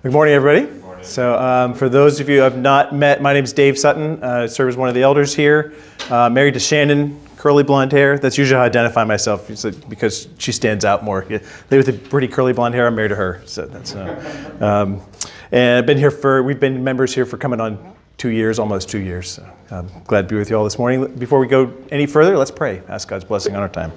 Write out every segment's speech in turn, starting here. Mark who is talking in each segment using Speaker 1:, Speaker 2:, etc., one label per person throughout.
Speaker 1: Good morning, everybody.
Speaker 2: Good morning.
Speaker 1: So for those of you who have not met, my name is Dave Sutton. I serve as one of the elders here. Married to Shannon, curly blonde hair. That's usually how I identify myself because she stands out more. They with the pretty curly blonde hair, I'm married to her. So that's and I've been here we've been members here for coming on 2 years, almost 2 years. So I'm glad to be with you all this morning. Before we go any further, let's pray. Ask God's blessing on our time.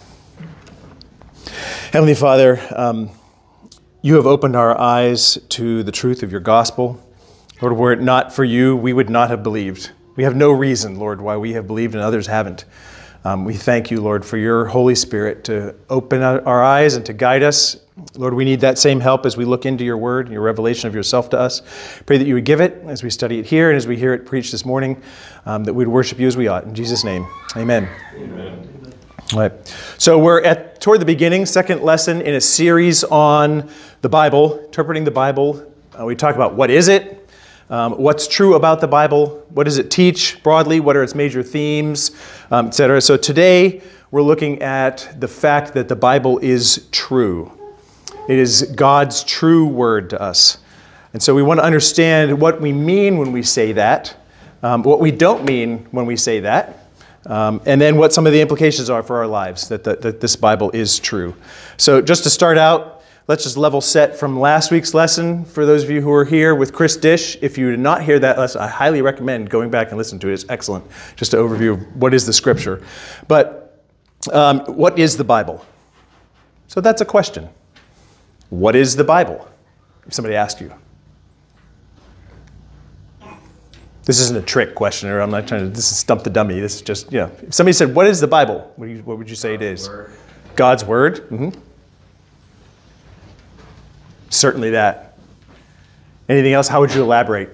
Speaker 1: Heavenly Father, you have opened our eyes to the truth of your gospel. Lord, were it not for you, we would not have believed. We have no reason, Lord, why we have believed and others haven't. We thank you, Lord, for your Holy Spirit to open our eyes and to guide us. Lord, we need that same help as we look into your word and your revelation of yourself to us. Pray that you would give it as we study it here and as we hear it preached this morning, that we'd worship you as we ought. In Jesus' name, amen.
Speaker 2: Amen.
Speaker 1: All right. So we're toward the beginning, second lesson in a series on the Bible, interpreting the Bible. We talk about what is it, what's true about the Bible, what does it teach broadly, what are its major themes, etc. So today we're looking at the fact that the Bible is true. It is God's true word to us. And so we want to understand what we mean when we say that, what we don't mean when we say that, and then what some of the implications are for our lives, that this Bible is true. So just to start out, let's just level set from last week's lesson. For those of you who are here with Chris Dish, if you did not hear that lesson, I highly recommend going back and listening to it. It's excellent. Just an overview of what is the Scripture. But what is the Bible? So that's a question. What is the Bible? If somebody asked you. This isn't a trick question, or I'm not trying to, this is stump the dummy. This is just, if somebody said, what is the Bible? What would you say it is? God's Word. Mm-hmm. Certainly that. Anything else? How would you elaborate?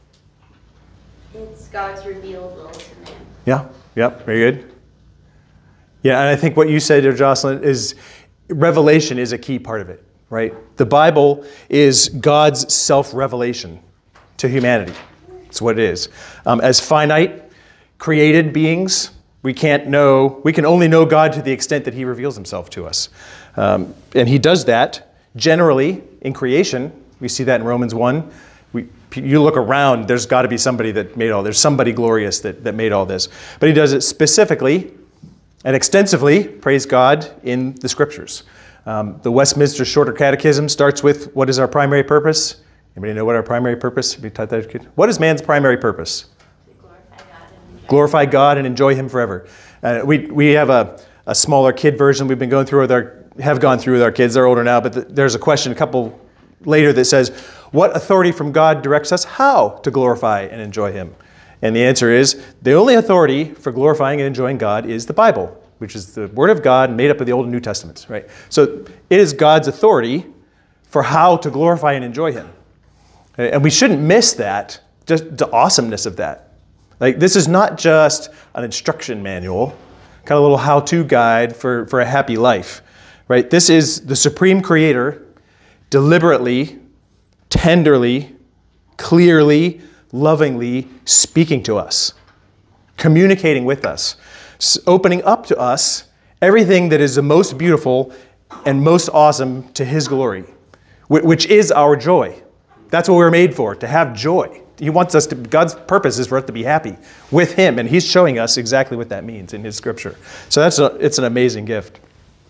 Speaker 3: It's God's revealed will to man.
Speaker 1: Yeah, very good. Yeah, and I think what you said there, Jocelyn, is revelation is a key part of it, right? The Bible is God's self-revelation to humanity. That's what it is. As finite, created beings, we can only know God to the extent that he reveals himself to us. And he does that generally in creation. We see that in Romans 1. You look around, there's got to be somebody that made all this. There's somebody glorious that made all this. But he does it specifically and extensively, praise God, in the Scriptures. The Westminster Shorter Catechism starts with, what is our primary purpose? Anybody know what our primary purpose? What is man's primary purpose? Glorify God and enjoy him forever. We have a smaller kid version we've been going through with our kids. They're older now, but there's a question a couple later that says, what authority from God directs us how to glorify and enjoy him? And the answer is, the only authority for glorifying and enjoying God is the Bible, which is the Word of God made up of the Old and New Testaments, right? So it is God's authority for how to glorify and enjoy him. And we shouldn't miss that, just the awesomeness of that. Like, this is not just an instruction manual, kind of a little how-to guide for a happy life, right? This is the supreme creator deliberately, tenderly, clearly, lovingly speaking to us, communicating with us, opening up to us everything that is the most beautiful and most awesome to his glory, which is our joy. That's what we're made for, to have joy. He wants us to, God's purpose is for us to be happy with him, and he's showing us exactly what that means in his Scripture. So it's an amazing gift.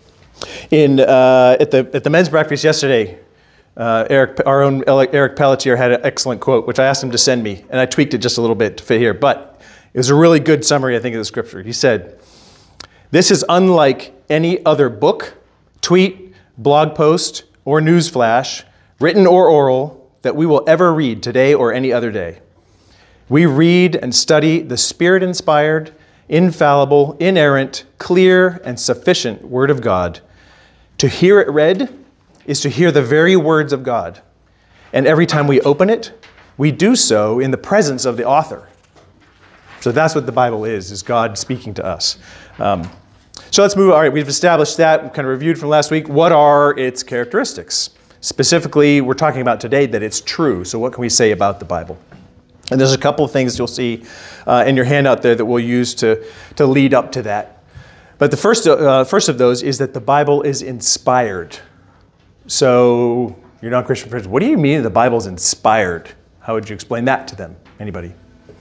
Speaker 1: At the men's breakfast yesterday, our own Eric Pelletier had an excellent quote, which I asked him to send me, and I tweaked it just a little bit to fit here, but it was a really good summary, I think, of the Scripture. He said, "This is unlike any other book, tweet, blog post, or news flash, written or oral, that we will ever read today or any other day. We read and study the Spirit-inspired, infallible, inerrant, clear, and sufficient Word of God. To hear it read is to hear the very words of God. And every time we open it, we do so in the presence of the author." So that's what the Bible is God speaking to us. So let's move. All right, we've established that. We've kind of reviewed from last week. What are its characteristics? Specifically, we're talking about today that it's true. So what can we say about the Bible? And there's a couple of things you'll see in your handout there that we'll use to lead up to that. But the first of those is that the Bible is inspired. So your non-Christian friends, what do you mean the Bible's inspired? How would you explain that to them? Anybody?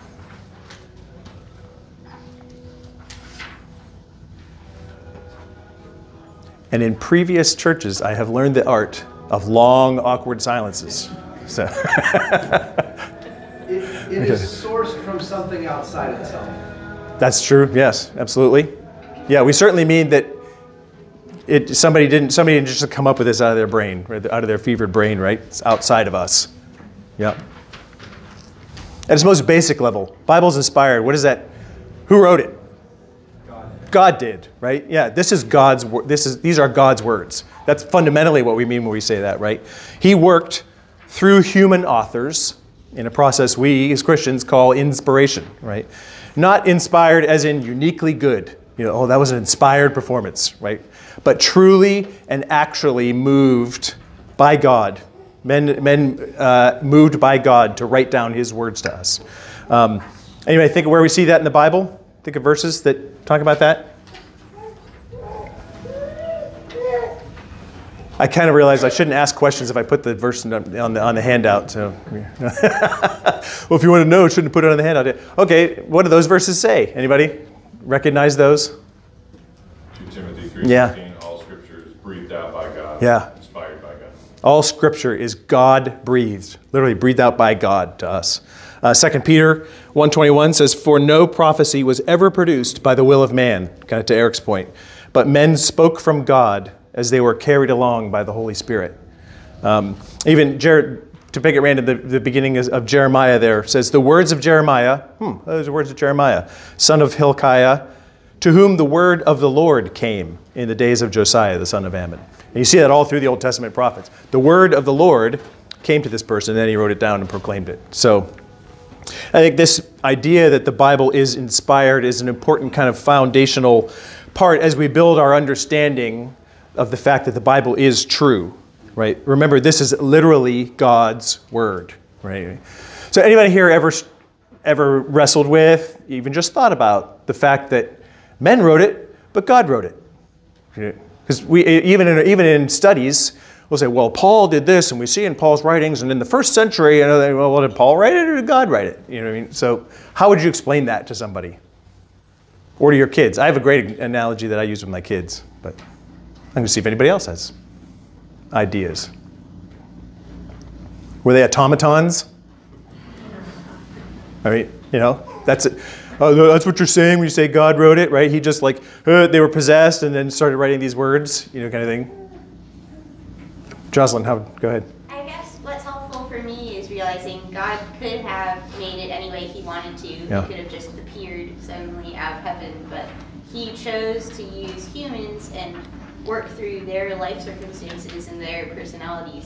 Speaker 1: And in previous churches, I have learned the art of long, awkward silences. So
Speaker 2: it is sourced from something outside itself.
Speaker 1: That's true. Yes, absolutely. Yeah, we certainly mean that somebody didn't just come up with this out of their brain, right? Out of their fevered brain, right? It's outside of us. Yeah. At its most basic level, Bible's inspired. What is that? Who wrote it? God did, right? Yeah, this is God's. These are God's words. That's fundamentally what we mean when we say that, right? He worked through human authors in a process we as Christians call inspiration, right? Not inspired as in uniquely good. Oh, that was an inspired performance, right? But truly and actually moved by God. Men moved by God to write down His words to us. Anyway, think of where we see that in the Bible. Think of verses that talk about that. I kind of realized I shouldn't ask questions if I put the verse on the handout. So, well, if you want to know, shouldn't put it on the handout. Okay, what do those verses say? Anybody recognize those?
Speaker 4: 2 Timothy 3:16, all Scripture is breathed out by God.
Speaker 1: Yeah.
Speaker 4: Inspired by God.
Speaker 1: All Scripture is God-breathed, literally breathed out by God to us. 2 Peter 1:21 says, "For no prophecy was ever produced by the will of man," kind of to Eric's point, "but men spoke from God as they were carried along by the Holy Spirit." Even Jared, to pick it random, the beginning of Jeremiah there says, "The words of Jeremiah," those are the words of Jeremiah, son of Hilkiah, "to whom the word of the Lord came in the days of Josiah, the son of Ammon." And you see that all through the Old Testament prophets. The word of the Lord came to this person, and then he wrote it down and proclaimed it. So I think this idea that the Bible is inspired is an important kind of foundational part as we build our understanding of the fact that the Bible is true, right? Remember, this is literally God's word, right? So anybody here ever wrestled with, even just thought about the fact that men wrote it, but God wrote it? Because we even in studies, we'll say, well, Paul did this, and we see in Paul's writings, and in the first century, well, did Paul write it or did God write it? You know what I mean? So how would you explain that to somebody? Or to your kids? I have a great analogy that I use with my kids, but I'm going to see if anybody else has ideas. Were they automatons? I mean, that's it. Oh, that's what you're saying when you say God wrote it, right? He just they were possessed and then started writing these words, kind of thing. Jocelyn, go ahead.
Speaker 3: I guess what's helpful for me is realizing God could have made it any way He wanted to.
Speaker 1: Yeah.
Speaker 3: He could have just appeared suddenly out of heaven, but He chose to use humans and work through their life circumstances and their personalities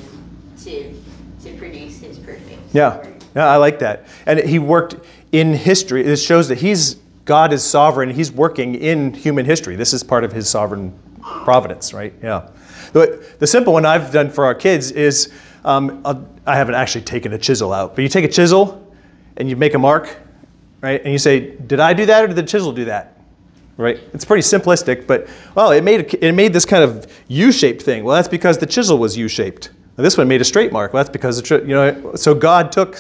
Speaker 3: to produce His perfect
Speaker 1: word. Yeah, I like that. And He worked in history. This shows that God is sovereign. He's working in human history. This is part of His sovereign providence, right? Yeah. The simple one I've done for our kids is, I haven't actually taken a chisel out, but you take a chisel and you make a mark, right? And you say, did I do that or did the chisel do that? Right? It's pretty simplistic, but, well, it made this kind of U-shaped thing. Well, that's because the chisel was U-shaped. Now, this one made a straight mark. Well, that's because, so God took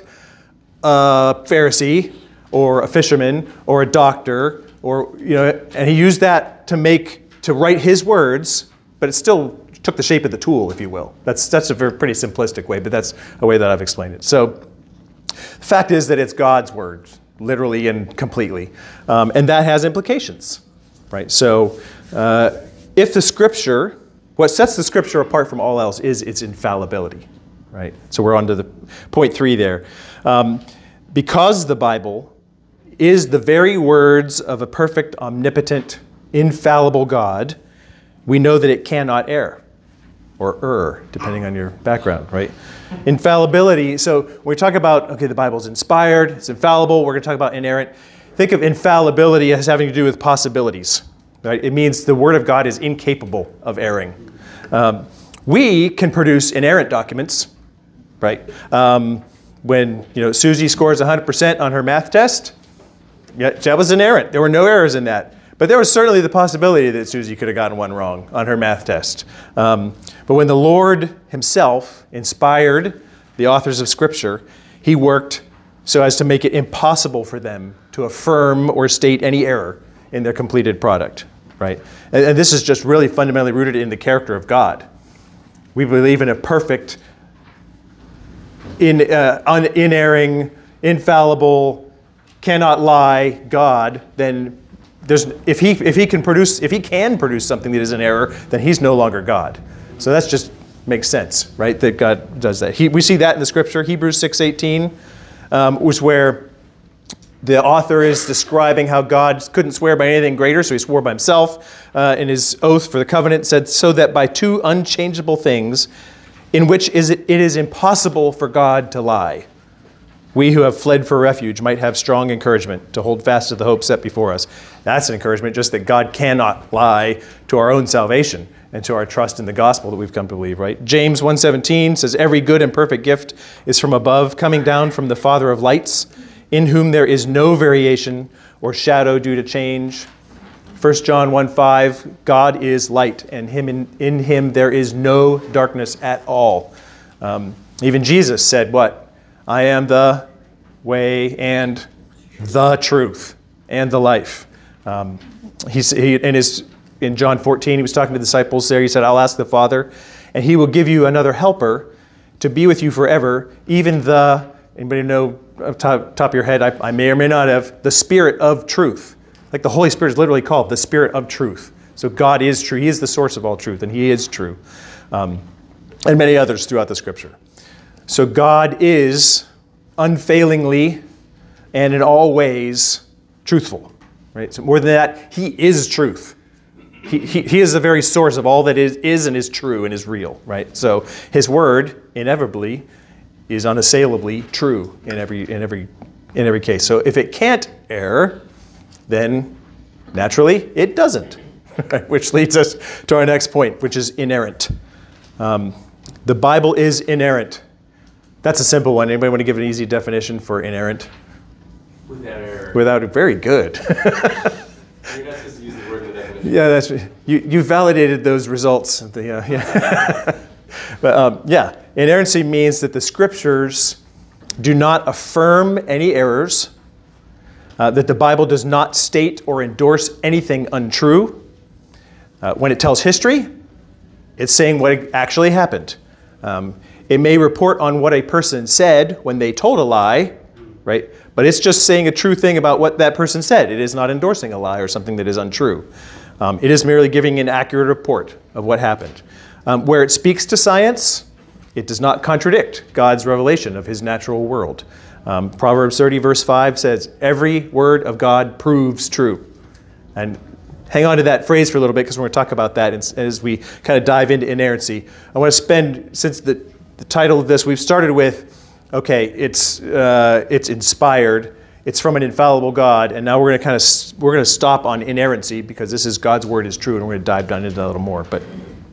Speaker 1: a Pharisee or a fisherman or a doctor and He used that to write His words, but it still took the shape of the tool, if you will. That's a pretty simplistic way, but that's a way that I've explained it. So the fact is that it's God's word, literally and completely. And that has implications, right? So if the Scripture, what sets the Scripture apart from all else is its infallibility, right? So we're on to the point 3 there. Because the Bible is the very words of a perfect, omnipotent, infallible God, we know that it cannot err, or err, depending on your background, right? Infallibility, so when we talk about, the Bible's inspired, it's infallible, we're going to talk about inerrant. Think of infallibility as having to do with possibilities, right? It means the Word of God is incapable of erring. We can produce inerrant documents, right? When Susie scores 100% on her math test, yeah, that was inerrant. There were no errors in that. But there was certainly the possibility that Susie could have gotten one wrong on her math test. But when the Lord himself inspired the authors of Scripture, he worked so as to make it impossible for them to affirm or state any error in their completed product, right? And this is just really fundamentally rooted in the character of God. We believe in a perfect, unerring, infallible, cannot lie God. Then if he can produce something that is an error, then he's no longer God. So that's just makes sense, right? That God does that. We see that in the Scripture. Hebrews 6:18 was where the author is describing how God couldn't swear by anything greater, so he swore by himself in his oath for the covenant, said, so that by two unchangeable things in which it is impossible for God to lie, we who have fled for refuge might have strong encouragement to hold fast to the hope set before us. That's an encouragement, just that God cannot lie to our own salvation and to our trust in the gospel that we've come to believe, right? James 1:17 says, every good and perfect gift is from above, coming down from the Father of lights, in whom there is no variation or shadow due to change. 1 John 1:5, God is light, and in him there is no darkness at all. Even Jesus said what? I am the way and the truth and the life. In John 14, he was talking to the disciples there. He said, I'll ask the Father, and he will give you another helper to be with you forever, even anybody know off the top of your head, I may or may not have, the Spirit of truth. Like the Holy Spirit is literally called the Spirit of truth. So God is true. He is the source of all truth, and he is true. And many others throughout the Scripture. So God is unfailingly and in all ways truthful, right? So more than that, he is truth. He is the very source of all that is and is true and is real, right? So his word inevitably is unassailably true in every case. So if it can't err, then naturally it doesn't, which leads us to our next point, which is inerrant. The Bible is inerrant. That's a simple one. Anybody want to give an easy definition for inerrant?
Speaker 5: Without error.
Speaker 1: Without it. Very good.
Speaker 5: You're not supposed to use the word in the definition.
Speaker 1: Yeah, that's you validated those results. Yeah. But inerrancy means that the Scriptures do not affirm any errors, that the Bible does not state or endorse anything untrue. When it tells history, it's saying what actually happened. It may report on what a person said when they told a lie, right? But it's just saying a true thing about what that person said. It is not endorsing a lie or something that is untrue. It is merely giving an accurate report of what happened. Where it speaks to science, it does not contradict God's revelation of his natural world. Proverbs 30 verse 5 says, every word of God proves true. And hang on to that phrase for a little bit because we're going to talk about that as we kind of dive into inerrancy. I want to spend, since the title of this, we've started with, okay, it's inspired, it's from an infallible God, and now we're going to stop on inerrancy because this is God's word is true, and we're going to dive down into that a little more. But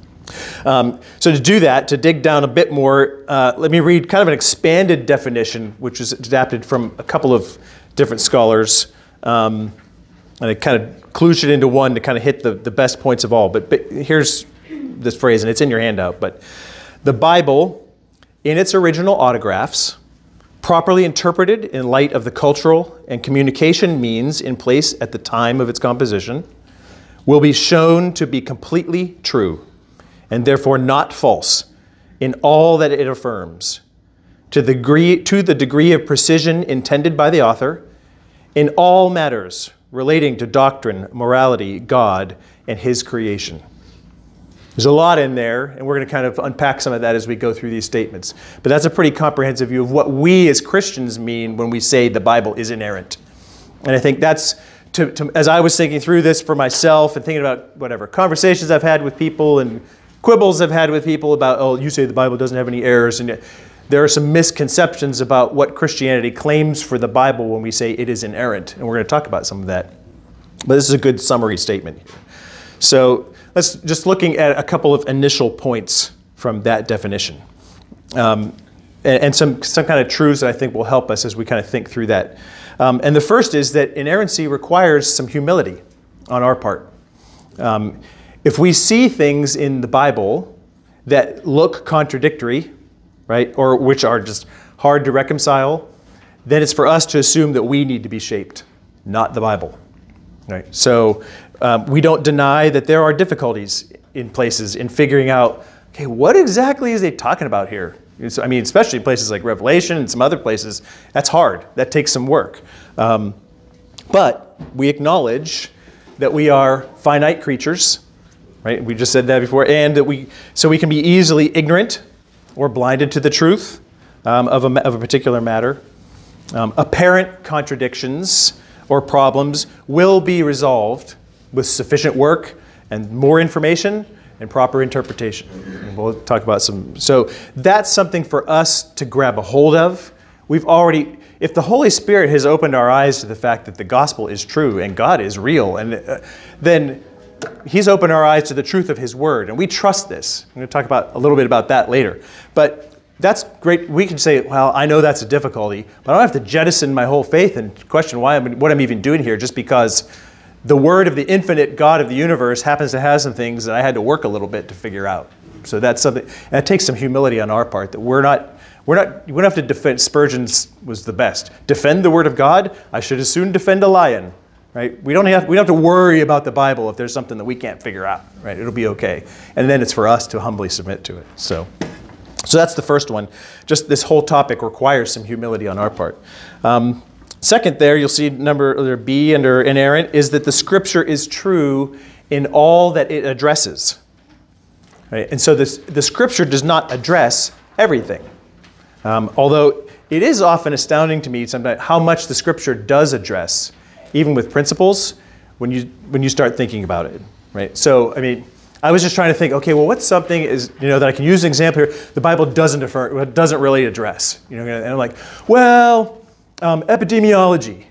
Speaker 1: so to do that, to dig down a bit more, let me read kind of an expanded definition, which is adapted from a couple of different scholars, and I kind of kludged it into one to kind of hit the best points of all. But here's this phrase, and it's in your handout. But the Bible, in its original autographs, properly interpreted in light of the cultural and communication means in place at the time of its composition, will be shown to be completely true and therefore not false in all that it affirms, to the degree of precision intended by the author, in all matters relating to doctrine, morality, God, and his creation. There's a lot in there, and we're going to kind of unpack some of that as we go through these statements. But that's a pretty comprehensive view of what we as Christians mean when we say the Bible is inerrant. And I think that's, as I was thinking through this for myself and thinking about whatever conversations I've had with people and quibbles I've had with people about, oh, you say the Bible doesn't have any errors. And there are some misconceptions about what Christianity claims for the Bible when we say it is inerrant. And we're going to talk about some of that. But this is a good summary statement here. So let's just looking at a couple of initial points from that definition. And some kind of truths that I think will help us as we kind of think through that. And the first is that inerrancy requires some humility. on our part. If we see things in the Bible that look contradictory, right, or which are just hard to reconcile, then it's for us to assume that we need to be shaped, not the Bible. Right? So we don't deny that there are difficulties in places in figuring out, okay, what exactly is they talking about here? I mean, especially places like Revelation and some other places, that's hard. That takes some work. But we acknowledge that we are finite creatures, right? We just said that before, and that we can be easily ignorant or blinded to the truth of a particular matter. Apparent contradictions or problems will be resolved with sufficient work and more information and proper interpretation. And we'll talk about some. So that's something for us to grab a hold of. If the Holy Spirit has opened our eyes to the fact that the gospel is true and God is real, and then He's opened our eyes to the truth of His word, and we trust this. I'm going to talk a little bit about that later. But that's great. We can say, well, I know that's a difficulty, but I don't have to jettison my whole faith and question what I'm even doing here just because the word of the infinite God of the universe happens to have some things that I had to work a little bit to figure out. So that's something, and it takes some humility on our part that we don't have to defend. Spurgeon's was the best. Defend the word of God. I should as soon defend a lion, right? We don't have to worry about the Bible if there's something that we can't figure out, right? It'll be okay. And then it's for us to humbly submit to it. So that's the first one. Just this whole topic requires some humility on our part. Second there, you'll see number B under inerrant, is that the Scripture is true in all that it addresses. Right? And so the Scripture does not address everything. Although it is often astounding to me sometimes how much the Scripture does address, even with principles, when you start thinking about it. Right? So, I mean, I was just trying to think, okay, well, what's something that I can use an example here the Bible doesn't really address. And I'm like, well, epidemiology.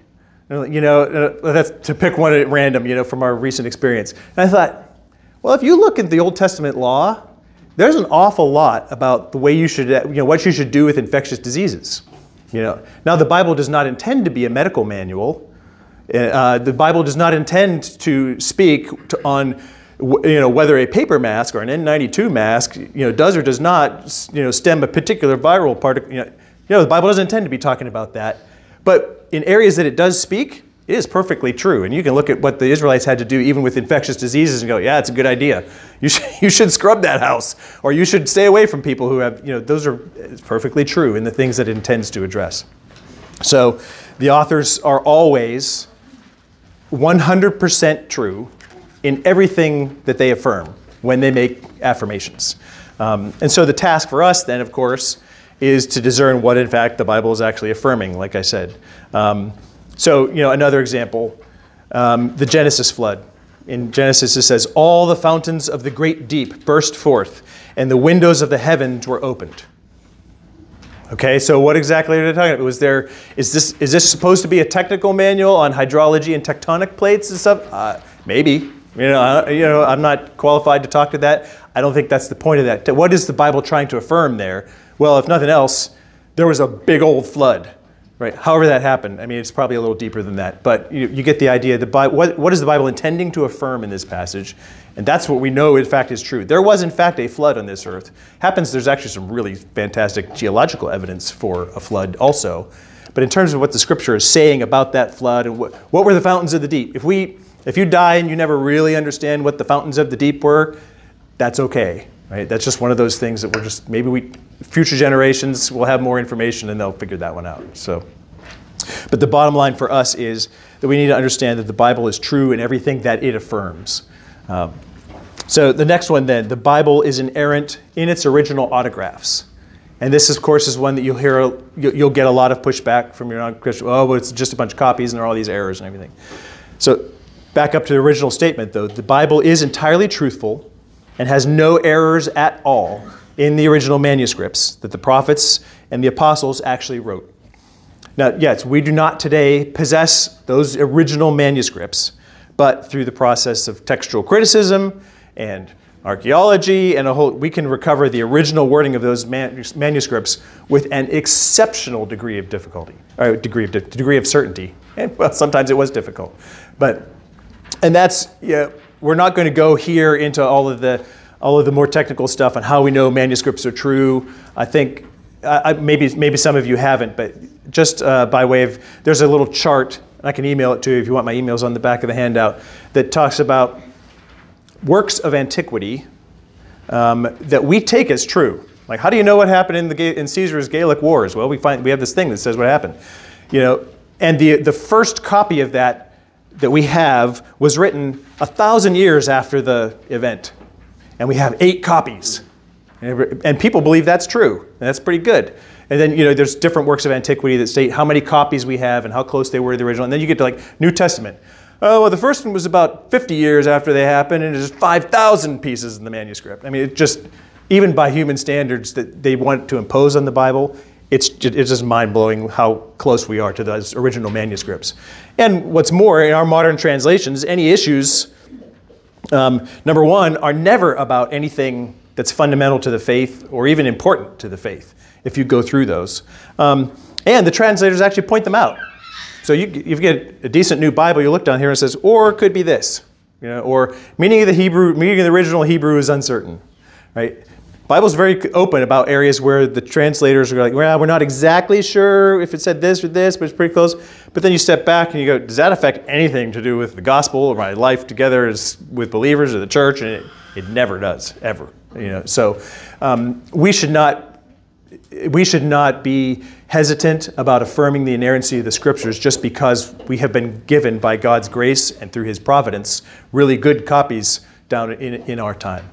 Speaker 1: That's to pick one at random, from our recent experience. And I thought, well, if you look at the Old Testament law, there's an awful lot about the way what you should do with infectious diseases. Now the Bible does not intend to be a medical manual. The Bible does not intend to speak on whether a paper mask or an N92 mask, does or does not, stem a particular viral particle. The Bible doesn't intend to be talking about that. But in areas that it does speak, it is perfectly true. And you can look at what the Israelites had to do even with infectious diseases and go, yeah, it's a good idea. You should scrub that house. Or you should stay away from people who have, it's perfectly true in the things that it intends to address. So the authors are always 100% true in everything that they affirm when they make affirmations. And so the task for us then, of course, is to discern what, in fact, the Bible is actually affirming, like I said. Another example, the Genesis flood. In Genesis, it says, all the fountains of the great deep burst forth, and the windows of the heavens were opened. Okay, so what exactly are they talking about? Is this supposed to be a technical manual on hydrology and tectonic plates and stuff? Maybe. I'm not qualified to talk to that. I don't think that's the point of that. What is the Bible trying to affirm there? Well, if nothing else, there was a big old flood, right? However that happened. I mean, it's probably a little deeper than that. But you get the idea. What is the Bible intending to affirm in this passage? And that's what we know, in fact, is true. There was, in fact, a flood on this earth. There's actually some really fantastic geological evidence for a flood also. But in terms of what the Scripture is saying about that flood and what were the fountains of the deep? If you die and you never really understand what the fountains of the deep were, that's okay. Right? That's just one of those things that future generations will have more information and they'll figure that one out. But the bottom line for us is that we need to understand that the Bible is true in everything that it affirms. So the next one then, the Bible is inerrant in its original autographs. And this, of course, is one that you'll get a lot of pushback from your non-Christian. Oh, but it's just a bunch of copies and there are all these errors and everything. So back up to the original statement, though. The Bible is entirely truthful and has no errors at all in the original manuscripts that the prophets and the apostles actually wrote. Now, yes, we do not today possess those original manuscripts, but through the process of textual criticism and archaeology and we can recover the original wording of those manuscripts with an exceptional degree of difficulty, or degree of certainty. And well, sometimes it was difficult, but And that's, we're not going to go here into all of the more technical stuff on how we know manuscripts are true. I think maybe some of you haven't, but just by way of, there's a little chart, and I can email it to you if you want. My email's on the back of the handout, that talks about works of antiquity that we take as true. Like, how do you know what happened in Caesar's Gallic Wars? Well, we have this thing that says what happened. And the first copy of that we have was written 1,000 years after the event. And we have 8 copies. And people believe that's true. And that's pretty good. And then, there's different works of antiquity that state how many copies we have and how close they were to the original. And then you get to like New Testament. Oh, well, the first one was about 50 years after they happened, and there's 5,000 pieces in the manuscript. I mean, it just, even by human standards that they want to impose on the Bible, it's just mind-blowing how close we are to those original manuscripts. And what's more, in our modern translations, any issues, number one, are never about anything that's fundamental to the faith or even important to the faith, if you go through those. And the translators actually point them out. So if you get a decent new Bible, you look down here and it says, or it could be this, or meaning of the original Hebrew is uncertain, right? Bible's very open about areas where the translators are like, well, we're not exactly sure if it said this or this, but it's pretty close. But then you step back and you go, does that affect anything to do with the gospel or my life together with believers or the church? And it never does, ever. So we should not be hesitant about affirming the inerrancy of the Scriptures just because we have been given by God's grace and through His providence really good copies down in our time.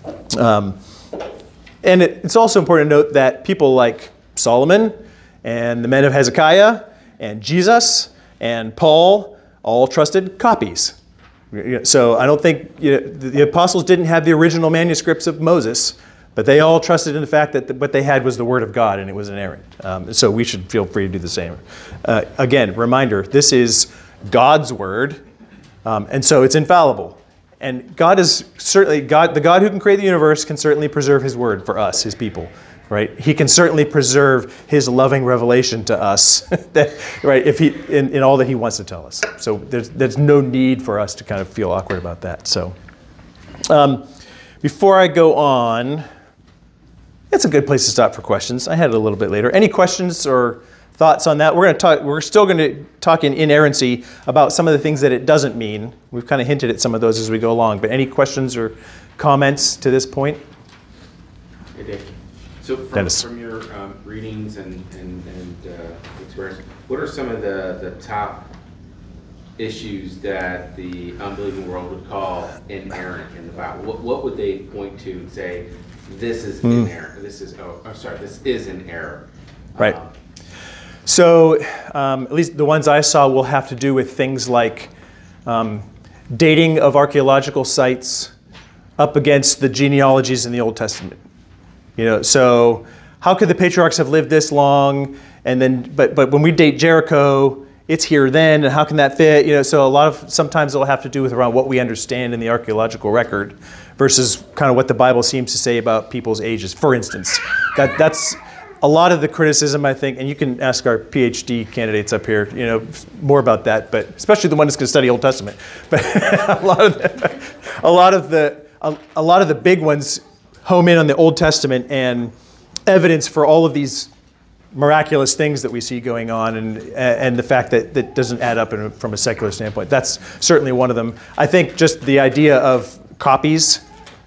Speaker 1: And it's also important to note that people like Solomon and the men of Hezekiah and Jesus and Paul all trusted copies. So I don't think the apostles didn't have the original manuscripts of Moses, but they all trusted in the fact that what they had was the Word of God and it was inerrant. So we should feel free to do the same. Again, reminder, this is God's Word, and so it's infallible. And God is certainly, the God who can create the universe can certainly preserve His Word for us, His people, right? He can certainly preserve His loving revelation to us, right? If in all that He wants to tell us. So there's no need for us to kind of feel awkward about that. So before I go on, it's a good place to stop for questions. I had it a little bit later. Any questions or thoughts on that? We're still going to talk in inerrancy about some of the things that it doesn't mean. We've kind of hinted at some of those as we go along. But any questions or comments to this point?
Speaker 6: Hey, Dave. So from your readings and experience, what are some of the top issues that the unbelieving world would call inerrant in the Bible? What would they point to and say, this is inerrant, this is an error?
Speaker 1: Right. So at least the ones I saw will have to do with things like dating of archaeological sites up against the genealogies in the Old Testament. So how could the patriarchs have lived this long? And then, but when we date Jericho, it's here then, and how can that fit? So sometimes it'll have to do with around what we understand in the archaeological record versus kind of what the Bible seems to say about people's ages. For instance, that's a lot of the criticism, I think, and you can ask our PhD candidates up here, more about that, but especially the one that's going to study Old Testament. But a lot of the big ones home in on the Old Testament and evidence for all of these miraculous things that we see going on, and the fact that doesn't add up from a secular standpoint. That's certainly one of them. I think just the idea of copies.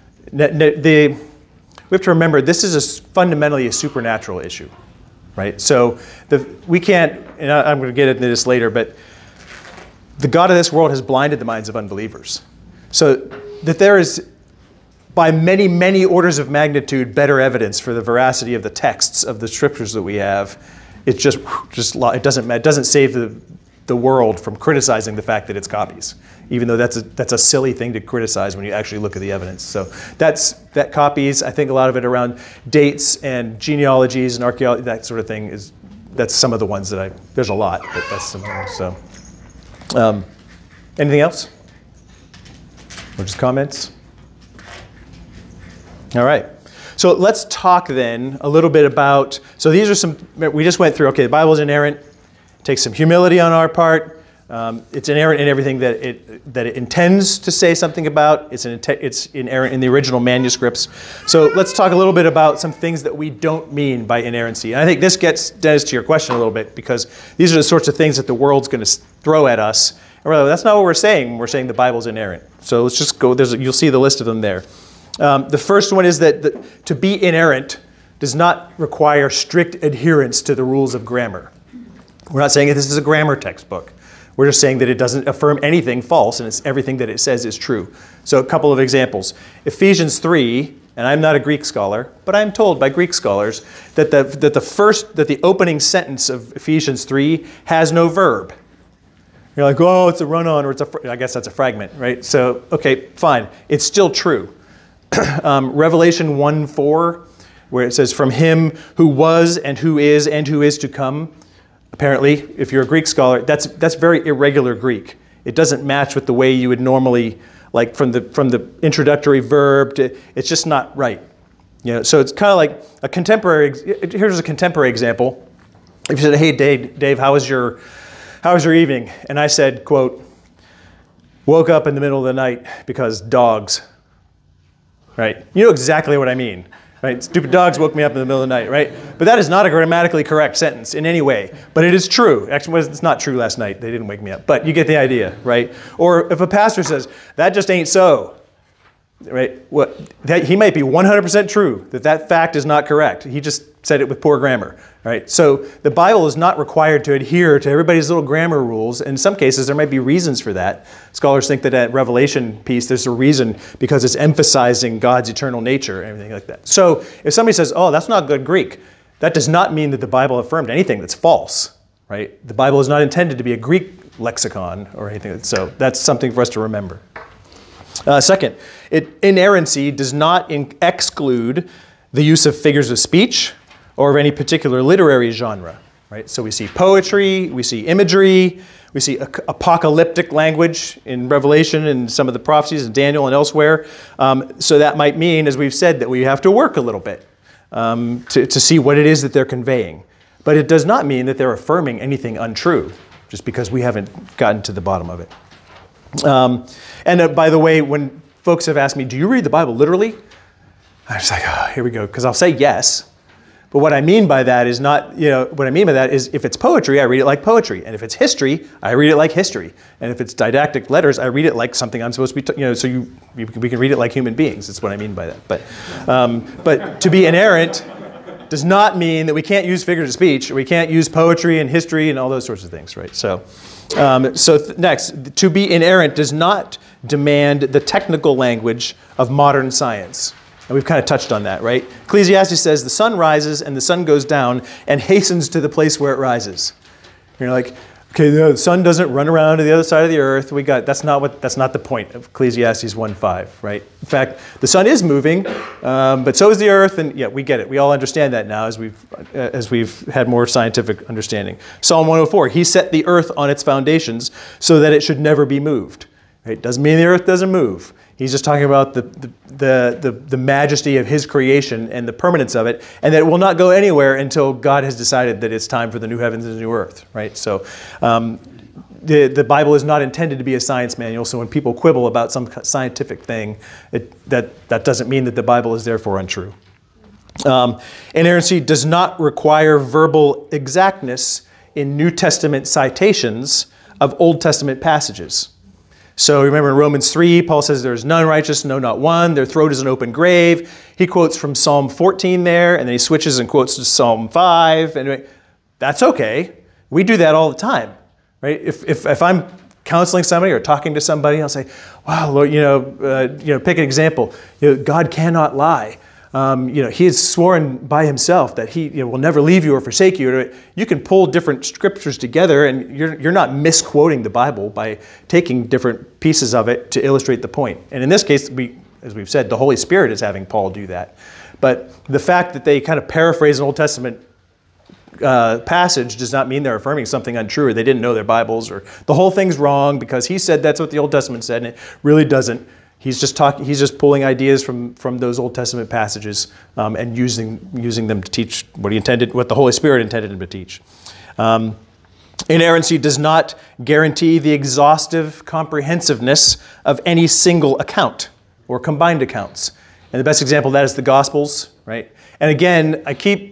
Speaker 1: We have to remember this is fundamentally a supernatural issue, right? So we can't, and I'm going to get into this later, but the God of this world has blinded the minds of unbelievers. So that there is, by many, many orders of magnitude, better evidence for the veracity of the texts of the Scriptures that we have. It it doesn't save the world from criticizing the fact that it's copies, even though that's a silly thing to criticize when you actually look at the evidence. So that copies. I think a lot of it around dates and genealogies and archaeology, that sort of thing that's some of the ones that there's a lot, but that's some of them. So anything else? Or just comments? All right. So let's talk then a little bit about, so these are we just went through, okay, the Bible is inerrant. Takes some humility on our part. It's inerrant in everything that it intends to say something about. It's inerrant in the original manuscripts. So let's talk a little bit about some things that we don't mean by inerrancy. And I think this gets, Dennis, to your question a little bit, because these are the sorts of things that the world's going to throw at us. And we're like, that's not what we're saying when we're saying the Bible's inerrant. So let's just go, you'll see the list of them there. The first one is that to be inerrant does not require strict adherence to the rules of grammar. We're not saying that this is a grammar textbook. We're just saying that it doesn't affirm anything false, and it's everything that it says is true. So a couple of examples. Ephesians 3, and I'm not a Greek scholar, but I'm told by Greek scholars that the opening sentence of Ephesians 3 has no verb. You're like, oh, it's a run-on, or I guess that's a fragment, right? So, okay, fine. It's still true. Revelation 1:4, where it says, from him who was and who is to come. Apparently, if you're a Greek scholar, that's very irregular Greek. It doesn't match with the way you would normally, like from the introductory verb to, it's just not right. So it's kind of like a contemporary. Here's a contemporary example. If you said, "Hey, Dave, how was your evening?" and I said, quote, "Woke up in the middle of the night because dogs." Right? You know exactly what I mean. Right? Stupid dogs woke me up in the middle of the night, right? But that is not a grammatically correct sentence in any way. But it is true. Actually, it's not true last night. They didn't wake me up. But you get the idea, right? Or if a pastor says, that just ain't so, right? He might be 100% true that fact is not correct. He just said it with poor grammar, right? So the Bible is not required to adhere to everybody's little grammar rules. In some cases, there might be reasons for that. Scholars think that at Revelation piece, there's a reason because it's emphasizing God's eternal nature and everything like that. So if somebody says, oh, that's not good Greek, that does not mean that the Bible affirmed anything that's false, right? The Bible is not intended to be a Greek lexicon or anything. So that's something for us to remember. Second, inerrancy does not exclude the use of figures of speech or of any particular literary genre, right? So we see poetry, we see imagery, we see apocalyptic language in Revelation and some of the prophecies in Daniel and elsewhere. So that might mean, as we've said, that we have to work a little bit to see what it is that they're conveying. But it does not mean that they're affirming anything untrue, just because we haven't gotten to the bottom of it. By the way, when folks have asked me, do you read the Bible literally? I'm just like, oh, here we go, because I'll say yes. But what I mean by that is not, what I mean by that is if it's poetry, I read it like poetry. And if it's history, I read it like history. And if it's didactic letters, I read it like something I'm supposed to be, so we can read it like human beings. That's what I mean by that. But to be inerrant does not mean that we can't use figures of speech, or we can't use poetry and history and all those sorts of things, right? So next, to be inerrant does not demand the technical language of modern science. And we've kind of touched on that, right? Ecclesiastes says the sun rises and the sun goes down and hastens to the place where it rises. You're like, okay, the sun doesn't run around to the other side of the earth. That's not the point of Ecclesiastes 1:5, right? In fact, the sun is moving, but so is the earth, and yeah, we get it. We all understand that now as we've had more scientific understanding. Psalm 104, he set the earth on its foundations so that it should never be moved. Right? Doesn't mean the earth doesn't move. He's just talking about the majesty of his creation and the permanence of it, and that it will not go anywhere until God has decided that it's time for the new heavens and the new earth, right? So the Bible is not intended to be a science manual, so when people quibble about some scientific thing, that doesn't mean that the Bible is therefore untrue. Inerrancy does not require verbal exactness in New Testament citations of Old Testament passages. So remember in Romans 3, Paul says there's none righteous, no, not one. Their throat is an open grave. He quotes from Psalm 14 there, and then he switches and quotes to Psalm 5. And that's okay. We do that all the time, right? If I'm counseling somebody or talking to somebody, I'll say, wow, Lord, pick an example. God cannot lie. He has sworn by himself that he will never leave you or forsake you. You can pull different scriptures together, and you're not misquoting the Bible by taking different pieces of it to illustrate the point. And in this case, as we've said, the Holy Spirit is having Paul do that. But the fact that they kind of paraphrase an Old Testament passage does not mean they're affirming something untrue, or they didn't know their Bibles, or the whole thing's wrong because he said that's what the Old Testament said, and it really doesn't. He's just pulling ideas from those Old Testament passages and using them to teach what the Holy Spirit intended him to teach. Inerrancy does not guarantee the exhaustive comprehensiveness of any single account or combined accounts. And the best example of that is the Gospels, right? And again,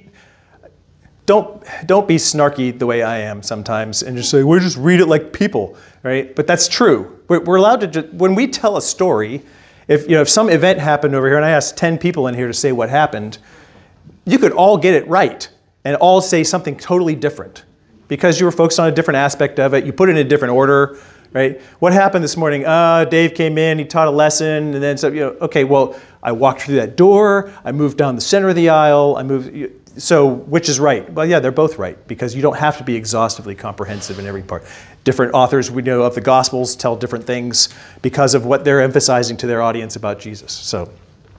Speaker 1: don't be snarky the way I am sometimes and just say, we just read it like people, right? But that's true. We're allowed to, when we tell a story, if some event happened over here and I asked 10 people in here to say what happened, you could all get it right and all say something totally different because you were focused on a different aspect of it. You put it in a different order, right? What happened this morning? Dave came in, he taught a lesson, and then okay, well, I walked through that door, I moved down the center of the aisle, so which is right? Well, yeah, they're both right because you don't have to be exhaustively comprehensive in every part. Different authors we know of the Gospels tell different things because of what they're emphasizing to their audience about Jesus. So,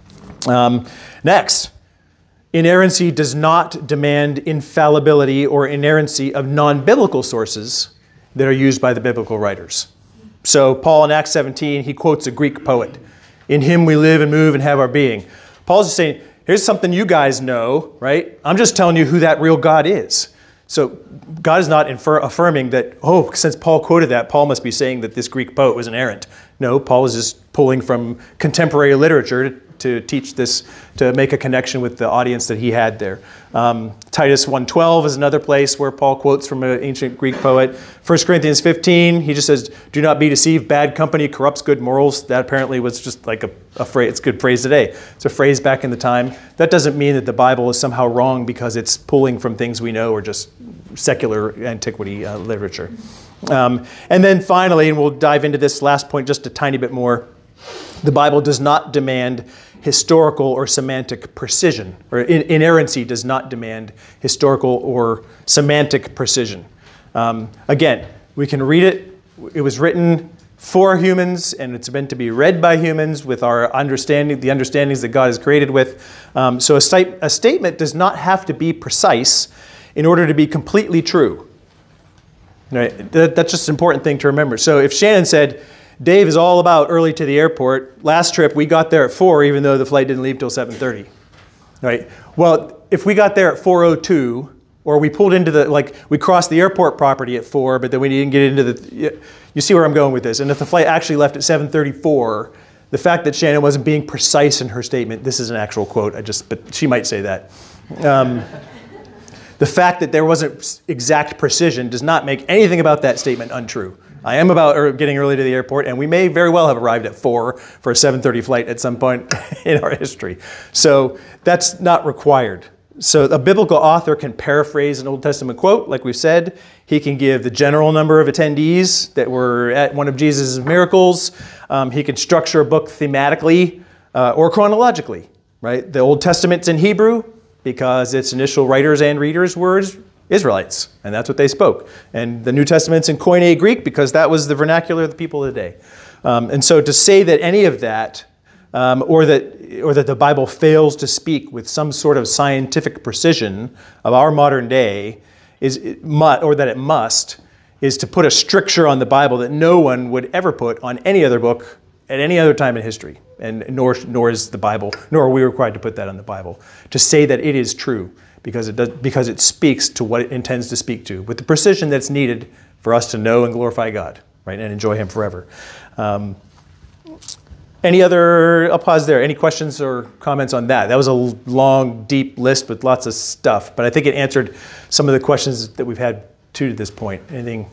Speaker 1: next, inerrancy does not demand infallibility or inerrancy of non-biblical sources that are used by the biblical writers. So Paul in Acts 17, he quotes a Greek poet. In him we live and move and have our being. Paul's just saying, here's something you guys know, right? I'm just telling you who that real God is. So God is not affirming that, since Paul quoted that, Paul must be saying that this Greek poet was inerrant. No, Paul was just pulling from contemporary literature to teach this, to make a connection with the audience that he had there. Titus 1:12 is another place where Paul quotes from an ancient Greek poet. 1 Corinthians 15, he just says, do not be deceived, bad company corrupts good morals. That apparently was just like a phrase, it's a good phrase today. It's a phrase back in the time. That doesn't mean that the Bible is somehow wrong because it's pulling from things we know or just secular antiquity literature. And then finally, and we'll dive into this last point just a tiny bit more, the Bible does not demand historical or semantic precision, or inerrancy does not demand historical or semantic precision. Again, we can read it. It was written for humans, and it's meant to be read by humans with our understanding, the understandings that God has created with. So a statement does not have to be precise in order to be completely true. Right? That's just an important thing to remember. So if Shannon said, Dave is all about early to the airport. Last trip, we got there at 4, even though the flight didn't leave till 7:30. Right? Well, if we got there at 4:02, or we pulled into we crossed the airport property at 4, but then we didn't get into you see where I'm going with this. And if the flight actually left at 7:34, the fact that Shannon wasn't being precise in her statement, this is an actual quote, but she might say that. The fact that there wasn't exact precision does not make anything about that statement untrue. I am about getting early to the airport, and we may very well have arrived at 4 for a 7:30 flight at some point in our history. So that's not required. So a biblical author can paraphrase an Old Testament quote, like we've said. He can give the general number of attendees that were at one of Jesus' miracles. He can structure a book thematically or chronologically. Right? The Old Testament's in Hebrew because its initial writers and readers were Israelites, and that's what they spoke. And the New Testament's in Koine Greek because that was the vernacular of the people of the day. And so to say that any of that, or that the Bible fails to speak with some sort of scientific precision of our modern day, or that it must, is to put a stricture on the Bible that no one would ever put on any other book at any other time in history. And nor are we required to put that on the Bible. To say that it is true. Because it speaks to what it intends to speak to, with the precision that's needed for us to know and glorify God, right, and enjoy Him forever. I'll pause there. Any questions or comments on that? That was a long, deep list with lots of stuff, but I think it answered some of the questions that we've had to this point. Anything?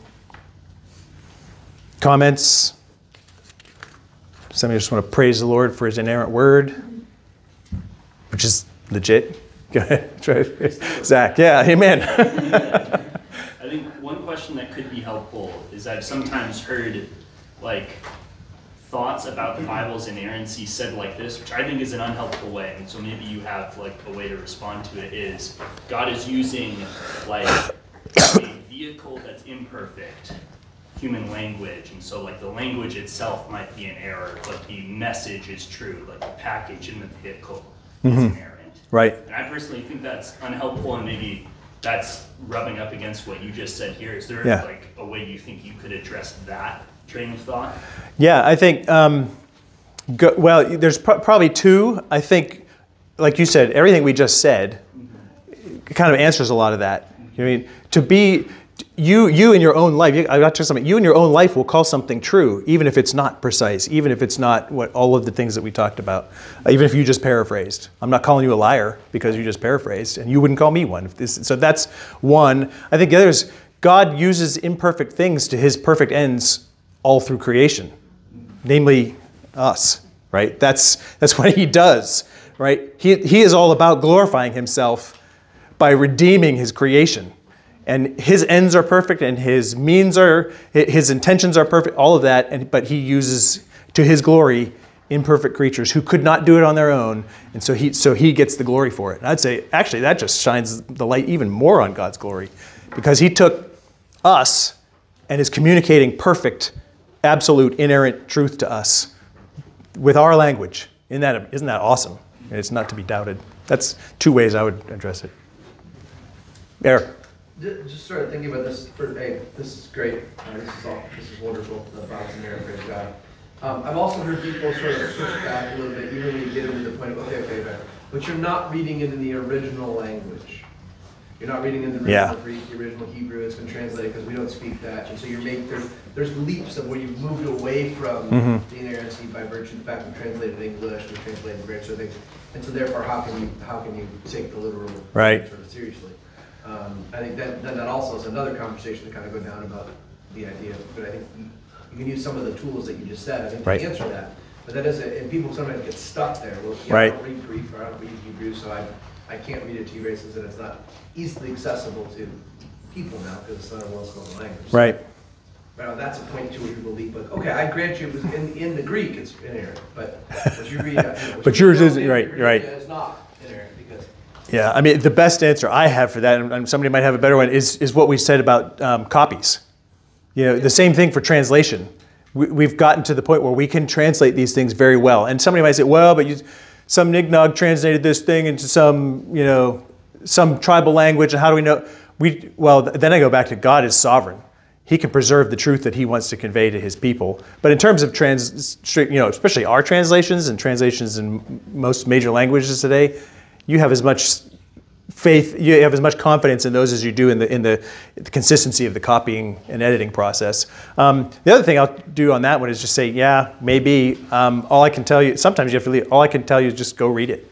Speaker 1: Comments? Somebody just want to praise the Lord for His inerrant word, which is legit. Go ahead, Zach. Yeah, amen.
Speaker 7: I think one question that could be helpful is I've sometimes heard thoughts about the Bible's inerrancy said like this, which I think is an unhelpful way. And so maybe you have a way to respond to it. Is God is using a vehicle that's imperfect, human language, and so the language itself might be an error, but the message is true. The package in the vehicle is inerrant.
Speaker 1: Right.
Speaker 7: And I personally think that's unhelpful, and maybe that's rubbing up against what you just said here. Is there a way you think you could address that train of thought? Yeah, I think,
Speaker 1: there's probably two. I think, like you said, everything we just said kind of answers a lot of that. I mean, you in your own life, I got to something. You in your own life will call something true, even if it's not precise, even if it's not what all of the things that we talked about, even if you just paraphrased. I'm not calling you a liar because you just paraphrased, and you wouldn't call me one. So that's one. I think the other is God uses imperfect things to his perfect ends all through creation, namely us, right? That's what he does, right? He is all about glorifying himself by redeeming his creation. And his ends are perfect, and his intentions are perfect, all of that, but he uses to his glory imperfect creatures who could not do it on their own, and so he gets the glory for it. And I'd say, actually, that just shines the light even more on God's glory, because he took us and is communicating perfect, absolute, inerrant truth to us with our language. Isn't that awesome? And it's not to be doubted. That's two ways I would address it. Eric.
Speaker 2: Just sort of thinking about this. Hey, this is great. This is wonderful. Bob's in there, praise God. I've also heard people sort of push back a little bit, even when you get into the point of okay, but you're not reading it in the original language. You're not reading in the original Greek, the original Hebrew. It's been translated because we don't speak that, and so there's leaps of where you've moved away from the inerrancy by virtue of the fact we translated English, we translated Greek, sort of things, and so therefore, how can you take the literal sort of seriously? I think that also is another conversation to kind of go down about the idea. But I think you can use some of the tools that you just said, I think, to answer that. But that is, and people sometimes get stuck there. Well, I don't read Greek or I don't read Hebrew, so I can't read it to you races, and it's not easily accessible to people now because it's not a well-spoken language.
Speaker 1: Right.
Speaker 2: Well, that's a point to where people believe, but okay, I grant you it was in the Greek, it's inerrant, but what you read,
Speaker 1: but yours isn't, right.
Speaker 2: It's not inerrant because.
Speaker 1: Yeah, I mean, the best answer I have for that, and somebody might have a better one, is what we said about copies. The same thing for translation. We've gotten to the point where we can translate these things very well. And somebody might say, well, but some Nignog translated this thing into some tribal language, and how do we know? Well, then I go back to God is sovereign. He can preserve the truth that he wants to convey to his people. But in terms of especially our translations and translations in most major languages today, you have as much faith, you have as much confidence in those as you do in the consistency of the copying and editing process. The other thing I'll do on that one is just say, yeah, maybe. All I can tell you, sometimes you have to leave. All I can tell you is just go read it.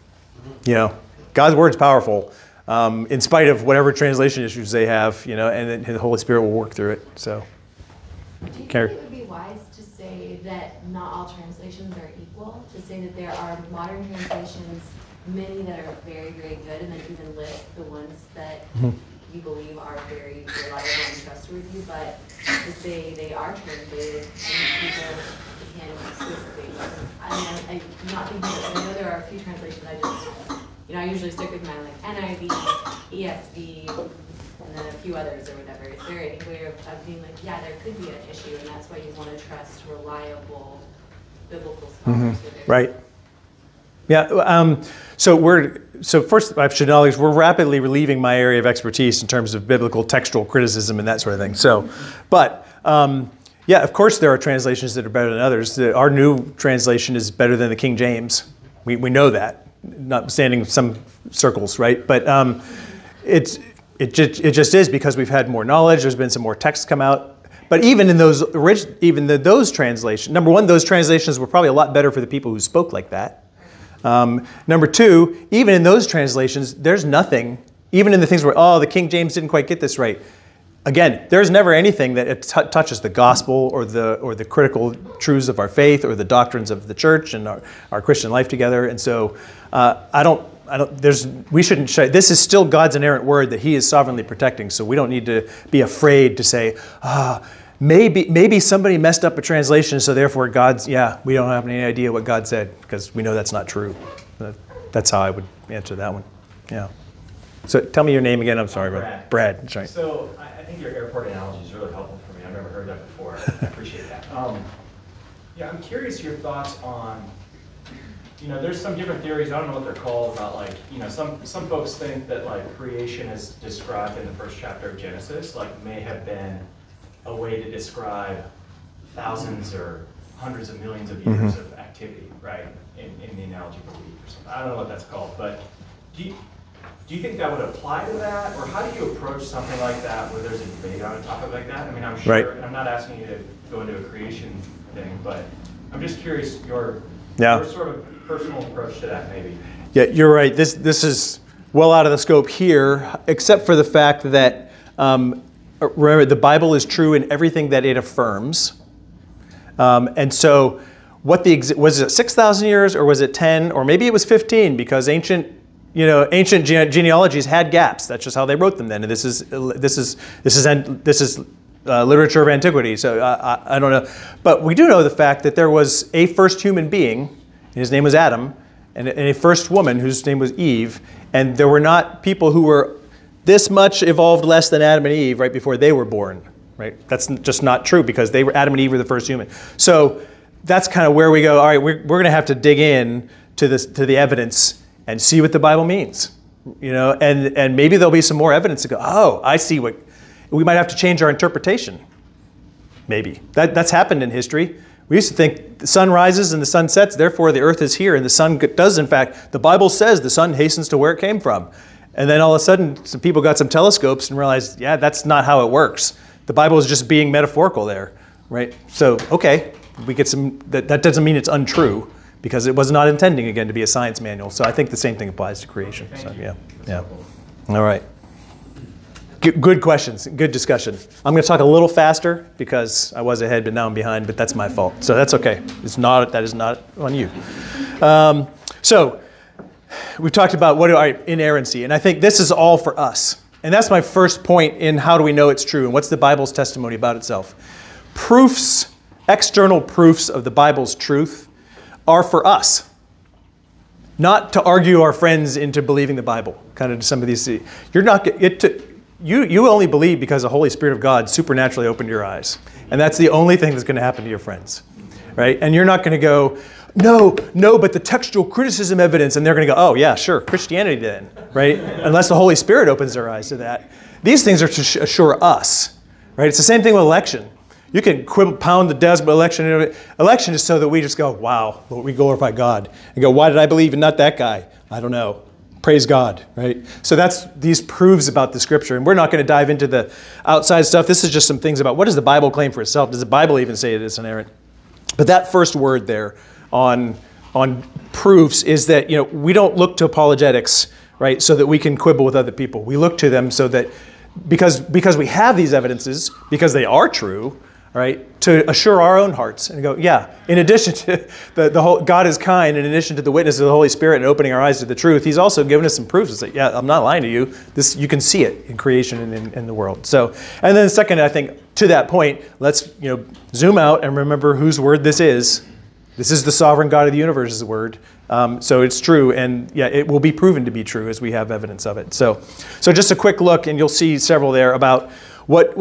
Speaker 1: God's word's powerful, in spite of whatever translation issues they have. And then the Holy Spirit will work through it. So,
Speaker 8: do you think it would be wise to say that not all translations are equal? To say that there are modern translations, many that are very, very good, and then even list the ones that you believe are very reliable and trustworthy, but to say they are translated and people can explicitly. I'm not thinking that, I know there are a few translations I usually stick with my NIV, ESV, and then a few others or whatever. Is there any way of being like, yeah, there could be an issue, and that's why you want to trust reliable biblical scholars?
Speaker 1: Right. Yeah. So first, I should acknowledge we're rapidly relieving my area of expertise in terms of biblical textual criticism and that sort of thing. Yeah, of course there are translations that are better than others. Our new translation is better than the King James. We know that, notwithstanding some circles, right? But it just is because we've had more knowledge. There's been some more text come out. But even in those translations, number one, those translations were probably a lot better for the people who spoke like that. Number two, even in those translations, there's nothing, even in the things where, the King James didn't quite get this right. Again, there's never anything that touches the gospel or the critical truths of our faith or the doctrines of the church and our Christian life together. And so we shouldn't shy. This is still God's inerrant word that he is sovereignly protecting. So we don't need to be afraid to say, maybe somebody messed up a translation, so therefore we don't have any idea what God said, because we know that's not true. That's how I would answer that one. Yeah. So tell me your name again. I'm sorry, Brad. That's right.
Speaker 9: So I think your airport analogy is really helpful for me. I've never heard that before. I appreciate that. I'm curious your thoughts on, there's some different theories, I don't know what they're called, about some folks think that creation as described in the first chapter of Genesis, may have been a way to describe thousands or hundreds of millions of years of activity, right? In the analogy of a week or something. I don't know what that's called, but do you think that would apply to that? Or how do you approach something like that where there's a debate on a topic like that? I mean, I'm sure,
Speaker 1: Right.
Speaker 9: and I'm not asking you to go into a creation thing, but I'm just curious your sort of personal approach to that maybe.
Speaker 1: Yeah, you're right. This is well out of the scope here, except for the fact that, remember, the Bible is true in everything that it affirms. And so was it 6,000 years, or was it 10, or maybe it was 15, because ancient genealogies had gaps. That's just how they wrote them then. And this is literature of antiquity. So I don't know, but we do know the fact that there was a first human being, and his name was Adam, and a first woman whose name was Eve, and there were not people who were this much evolved less than Adam and Eve right before they were born. Right? That's just not true, because Adam and Eve were the first human. So that's kind of where we go. All right, we're going to have to dig in to the evidence and see what the Bible means, and maybe there'll be some more evidence to go, oh, I see what, we might have to change our interpretation. Maybe. That's happened in history. We used to think the sun rises and the sun sets, therefore the earth is here, and the sun does, in fact, the Bible says the sun hastens to where it came from. And then all of a sudden, some people got some telescopes and realized, yeah, that's not how it works. The Bible is just being metaphorical there, right? So, okay, we get some, that doesn't mean it's untrue, because it was not intending, again, to be a science manual. So I think the same thing applies to creation. So, yeah. All right. Good questions, good discussion. I'm going to talk a little faster because I was ahead, but now I'm behind, but that's my fault. So that's okay. That is not on you. So we've talked about inerrancy, and I think this is all for us. And that's my first point in how do we know it's true, and what's the Bible's testimony about itself. Proofs, external proofs of the Bible's truth are for us, not to argue our friends into believing the Bible. Kind of some of these, you only believe because the Holy Spirit of God supernaturally opened your eyes. And that's the only thing that's going to happen to your friends, right? And you're not going to go, no, but the textual criticism evidence, and they're going to go, oh yeah, sure, Christianity then, right? Unless the Holy Spirit opens their eyes to that. These things are to assure us, right? It's the same thing with election. You can pound the desk about election. Election is so that we just go, wow, Lord, we glorify God. And go, why did I believe and not that guy? I don't know. Praise God, right? So that's these proofs about the Scripture. And we're not going to dive into the outside stuff. This is just some things about what does the Bible claim for itself? Does the Bible even say it is inerrant? But that first word there on proofs is that we don't look to apologetics, right, so that we can quibble with other people. We look to them so that because we have these evidences, because they are true, right, to assure our own hearts and go, yeah, in addition to the whole, God is kind, in addition to the witness of the Holy Spirit and opening our eyes to the truth, He's also given us some proofs to say, yeah, I'm not lying to you. This, you can see it in creation and in the world. So, and then second, I think to that point, let's zoom out and remember whose word this is. This is the sovereign God of the universe's word. So it's true, and yeah, it will be proven to be true as we have evidence of it. So just a quick look, and you'll see several there about what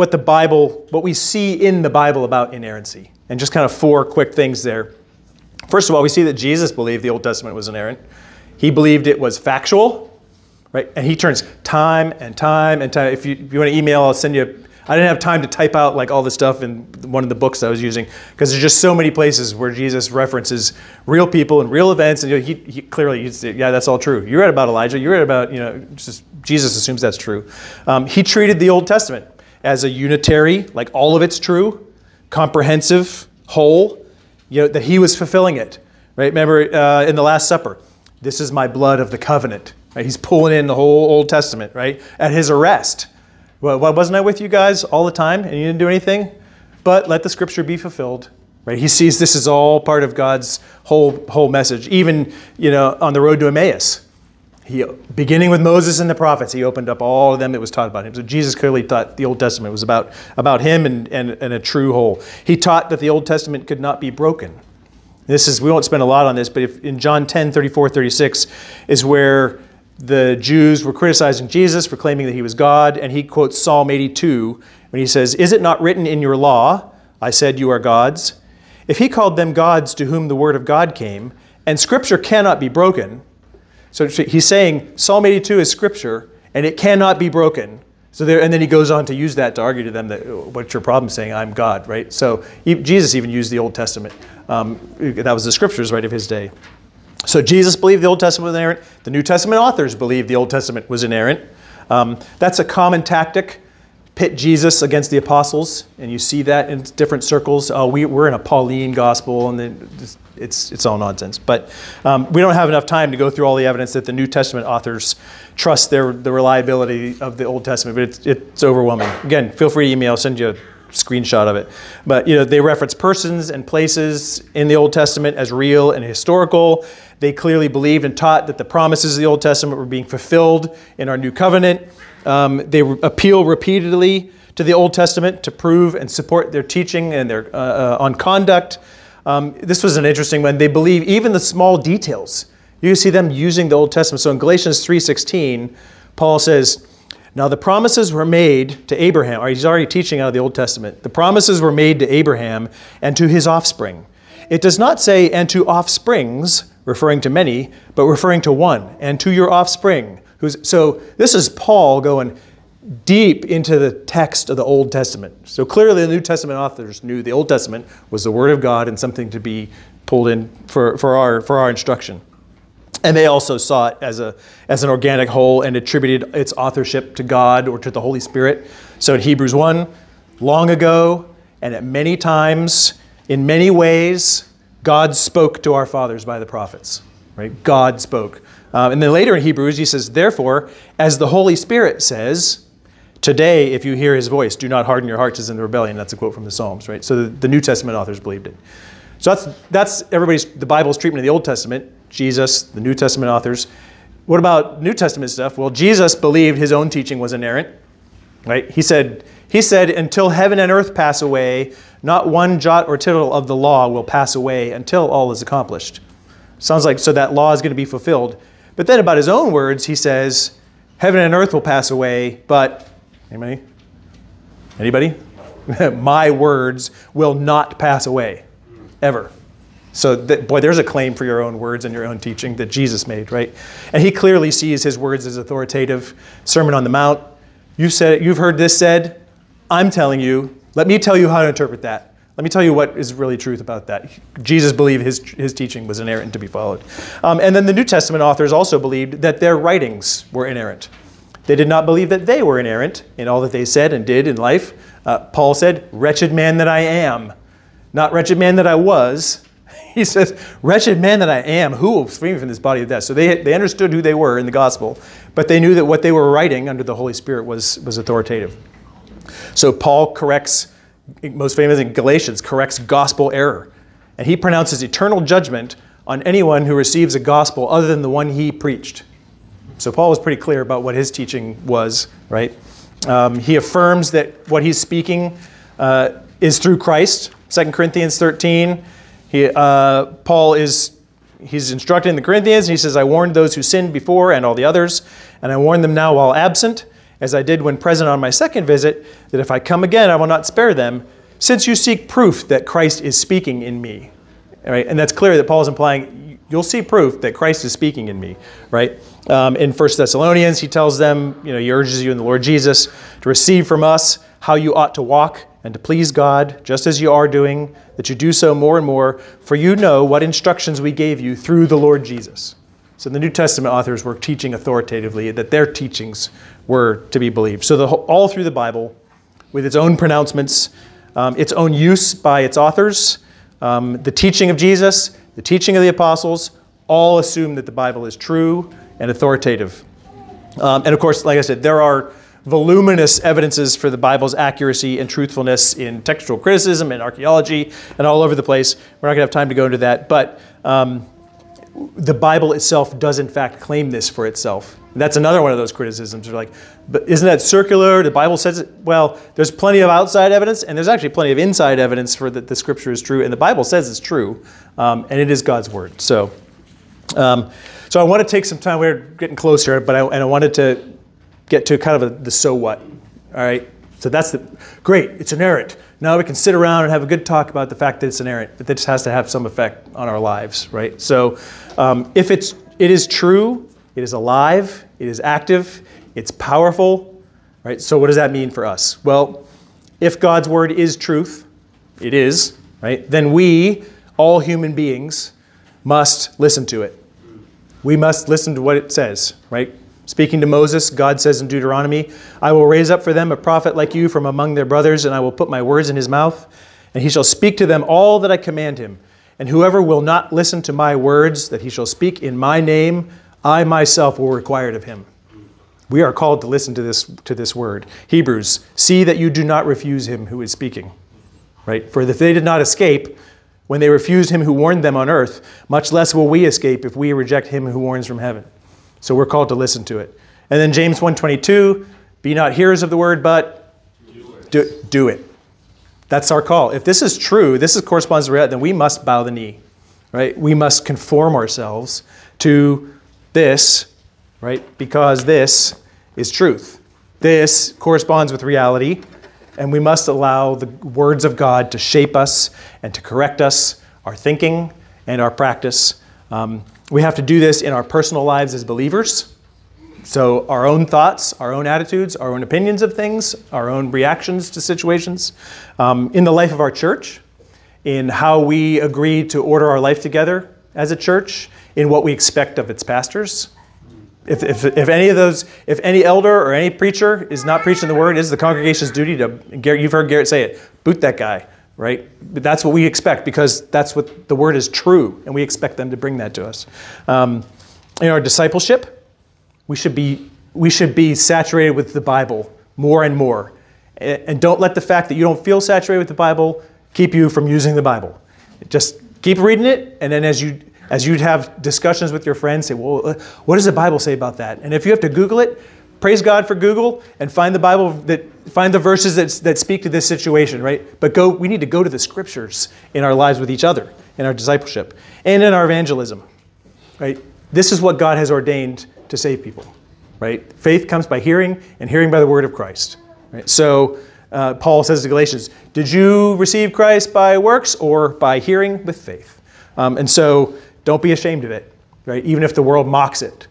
Speaker 1: we see in the Bible about inerrancy. And just kind of four quick things there. First of all, we see that Jesus believed the Old Testament was inerrant. He believed it was factual, right? And he turns time and time and time. If you want to email, I'll send you. I didn't have time to type out like all the stuff in one of the books I was using, because there's just so many places where Jesus references real people and real events, and he clearly, he'd say, yeah, that's all true. You read about Elijah. You read about, just Jesus assumes that's true. He treated the Old Testament as a unitary, like all of it's true, comprehensive, whole, that he was fulfilling it, right? Remember in the Last Supper, this is my blood of the covenant, right? He's pulling in the whole Old Testament, right? At his arrest. Well, wasn't I with you guys all the time and you didn't do anything? But let the Scripture be fulfilled, right? He sees this is all part of God's whole message. Even, on the road to Emmaus, beginning with Moses and the prophets, he opened up all of them that was taught about him. So Jesus clearly thought the Old Testament was about him and a true whole. He taught that the Old Testament could not be broken. We won't spend a lot on this, but in John 10, 34, 36 is where the Jews were criticizing Jesus for claiming that he was God, and he quotes Psalm 82 when he says, "Is it not written in your law, I said you are gods?" If he called them gods to whom the word of God came, and Scripture cannot be broken, so he's saying Psalm 82 is Scripture, and it cannot be broken. And then he goes on to use that to argue to them that, what's your problem saying I'm God, right? So Jesus even used the Old Testament. That was the Scriptures, right, of his day. So Jesus believed the Old Testament was inerrant. The New Testament authors believed the Old Testament was inerrant. That's a common tactic. Pit Jesus against the apostles, and you see that in different circles. We're in a Pauline gospel, and then it's all nonsense. But we don't have enough time to go through all the evidence that the New Testament authors trust the reliability of the Old Testament, but it's overwhelming. Again, feel free to email, I'll send you a screenshot of it. But they reference persons and places in the Old Testament as real and historical. They clearly believed and taught that the promises of the Old Testament were being fulfilled in our new covenant. They appeal repeatedly to the Old Testament to prove and support their teaching and their on conduct. This was an interesting one. They believe even the small details. You see them using the Old Testament. So in Galatians 3:16, Paul says, now the promises were made to Abraham. Or he's already teaching out of the Old Testament. The promises were made to Abraham and to his offspring. It does not say, and to offsprings, referring to many, but referring to one, and to your offspring. So this is Paul going deep into the text of the Old Testament. So clearly the New Testament authors knew the Old Testament was the Word of God and something to be pulled in for our instruction. And they also saw it as an organic whole and attributed its authorship to God or to the Holy Spirit. So in Hebrews 1, long ago and at many times, in many ways, God spoke to our fathers by the prophets. Right? God spoke. And then later in Hebrews, he says, therefore, as the Holy Spirit says, today, if you hear his voice, do not harden your hearts as in the rebellion. That's a quote from the Psalms, right? So the New Testament authors believed it. So that's the Bible's treatment of the Old Testament. Jesus, the New Testament authors. What about New Testament stuff? Well, Jesus believed his own teaching was inerrant, right? He said, until heaven and earth pass away, not one jot or tittle of the law will pass away until all is accomplished. Sounds like so that law is going to be fulfilled. But then about his own words, he says, heaven and earth will pass away, but, anybody? My words will not pass away, ever. So, there's a claim for your own words and your own teaching that Jesus made, right? And he clearly sees his words as authoritative. Sermon on the Mount, you've heard this said, I'm telling you, let me tell you how to interpret that. Let me tell you what is really truth about that. Jesus believed his teaching was inerrant to be followed. And then the New Testament authors also believed that their writings were inerrant. They did not believe that they were inerrant in all that they said and did in life. Paul said, wretched man that I am, not wretched man that I was. He says, wretched man that I am, who will free me from this body of death? So they understood who they were in the gospel, but they knew that what they were writing under the Holy Spirit was authoritative. So Paul corrects, most famous in Galatians, corrects gospel error. And he pronounces eternal judgment on anyone who receives a gospel other than the one he preached. So Paul was pretty clear about what his teaching was, right? He affirms that what he's speaking is through Christ. 2 Corinthians 13, he's instructing the Corinthians, and he says, I warned those who sinned before and all the others, and I warn them now while absent, as I did when present on my second visit, that if I come again, I will not spare them, since you seek proof that Christ is speaking in me. Right? And that's clear that Paul is implying you'll see proof that Christ is speaking in me. Right? In 1 Thessalonians, he tells them, he urges you in the Lord Jesus to receive from us how you ought to walk and to please God, just as you are doing, that you do so more and more, for you know what instructions we gave you through the Lord Jesus. So the New Testament authors were teaching authoritatively that their teachings were to be believed. So all through the Bible, with its own pronouncements, its own use by its authors, the teaching of Jesus, the teaching of the apostles, all assume that the Bible is true and authoritative. And of course, like I said, there are voluminous evidences for the Bible's accuracy and truthfulness in textual criticism and archaeology and all over the place. We're not going to have time to go into that, but the Bible itself does in fact claim this for itself. And that's another one of those criticisms. They're like, but isn't that circular? The Bible says it. Well, there's plenty of outside evidence, and there's actually plenty of inside evidence for that the Scripture is true, and the Bible says it's true, and it is God's Word. So I want to take some time. We're getting close here, but I wanted to get to kind of the so what. All right. So that's great. It's inerrant. Now we can sit around and have a good talk about the fact that it's inerrant, but this has to have some effect on our lives, right? So if it is true, it is alive, it is active, it's powerful, right? So what does that mean for us? Well, if God's word is truth, it is, right? Then we, all human beings, must listen to it. we must listen to what it says, right? Speaking to Moses, God says in Deuteronomy, I will raise up for them a prophet like you from among their brothers, and I will put my words in his mouth, and he shall speak to them all that I command him. And whoever will not listen to my words that he shall speak in my name, I myself will require it of him. We are called to listen to this word. Hebrews, see that you do not refuse him who is speaking. Right? For if they did not escape when they refused him who warned them on earth, much less will we escape if we reject him who warns from heaven. So we're called to listen to it. And then James 1:22, be not hearers of the word, but do it. That's our call. If this is true, this corresponds to reality, then we must bow the knee. Right? We must conform ourselves to this, right? Because this is truth. This corresponds with reality, and we must allow the words of God to shape us and to correct us, our thinking and our practice. We have to do this in our personal lives as believers. So our own thoughts, our own attitudes, our own opinions of things, our own reactions to situations. In the life of our church, in how we agree to order our life together as a church, in what we expect of its pastors. If any elder or any preacher is not preaching the word, it is the congregation's duty to, you've heard Garrett say it, boot that guy, right? But that's what we expect, because that's what the word is true, and we expect them to bring that to us. In our discipleship, we should be saturated with the Bible more and more. And don't let the fact that you don't feel saturated with the Bible keep you from using the Bible. Just keep reading it, and then as you'd have discussions with your friends, say, well, what does the Bible say about that? And if you have to Google it, praise God for Google and find the verses that speak to this situation, right? But we need to go to the scriptures in our lives with each other, in our discipleship, and in our evangelism, right? This is what God has ordained to save people, right? Faith comes by hearing, and hearing by the word of Christ, right? So Paul says to Galatians, did you receive Christ by works or by hearing with faith? And so don't be ashamed of it, right? Even if the world mocks it.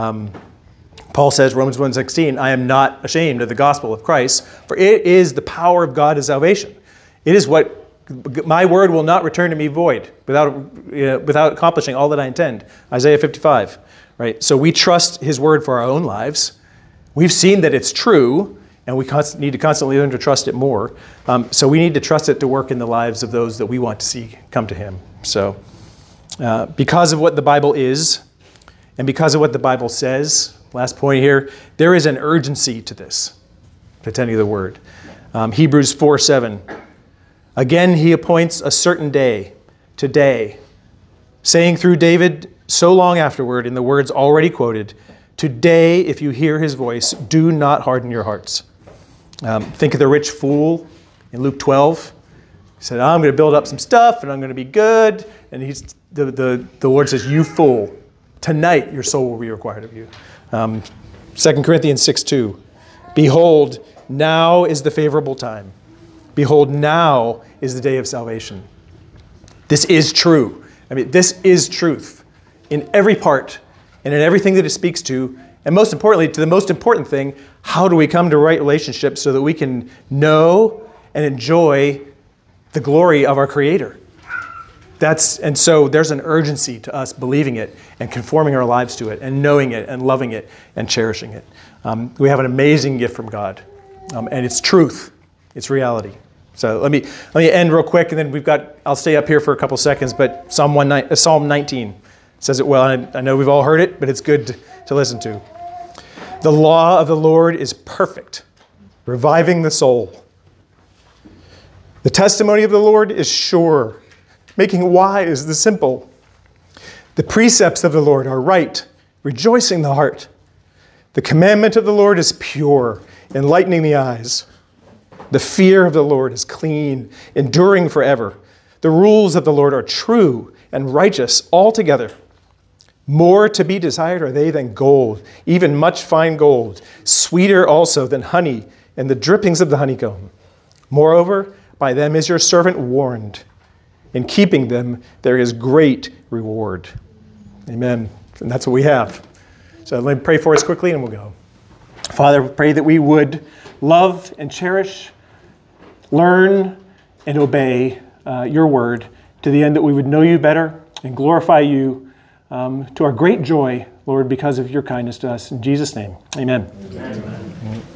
Speaker 1: Paul says, Romans 1:16, I am not ashamed of the gospel of Christ, for it is the power of God to salvation. It is what, my word will not return to me void, without accomplishing all that I intend. Isaiah 55, right? So we trust his word for our own lives. We've seen that it's true, and we need to constantly learn to trust it more. So we need to trust it to work in the lives of those that we want to see come to him. So because of what the Bible is, and because of what the Bible says, last point here, there is an urgency to this, to attending the word. Hebrews 4:7. Again, he appoints a certain day, today, saying through David so long afterward in the words already quoted, today, if you hear his voice, do not harden your hearts. Think of the rich fool in Luke 12. He said, I'm going to build up some stuff and I'm going to be good. And the Lord says, you fool, tonight your soul will be required of you. 2 Corinthians 6:2. Behold, now is the favorable time. Behold, now is the day of salvation. This is true. I mean, this is truth in every part and in everything that it speaks to. And most importantly, to the most important thing, how do we come to right relationship so that we can know and enjoy the glory of our Creator? And so there's an urgency to us believing it and conforming our lives to it and knowing it and loving it and cherishing it. We have an amazing gift from God, and it's truth. It's reality. So let me end real quick, and then I'll stay up here for a couple seconds, but Psalm 19 says it well. And I know we've all heard it, but it's good to listen to. The law of the Lord is perfect, reviving the soul. The testimony of the Lord is sure, making wise the simple. The precepts of the Lord are right, rejoicing the heart. The commandment of the Lord is pure, enlightening the eyes. The fear of the Lord is clean, enduring forever. The rules of the Lord are true and righteous altogether. More to be desired are they than gold, even much fine gold, sweeter also than honey and the drippings of the honeycomb. Moreover, by them is your servant warned. In keeping them, there is great reward. Amen. And that's what we have. So let me pray for us quickly and we'll go. Father, we pray that we would love and cherish, learn and obey your word to the end that we would know you better and glorify you to our great joy, Lord, because of your kindness to us. In Jesus' name, amen.
Speaker 9: Amen.